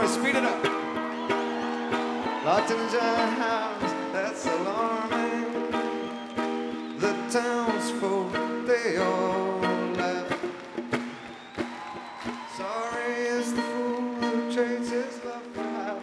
on, speed it up. Locked in a giant house, that's alarming. The townsfolk, they all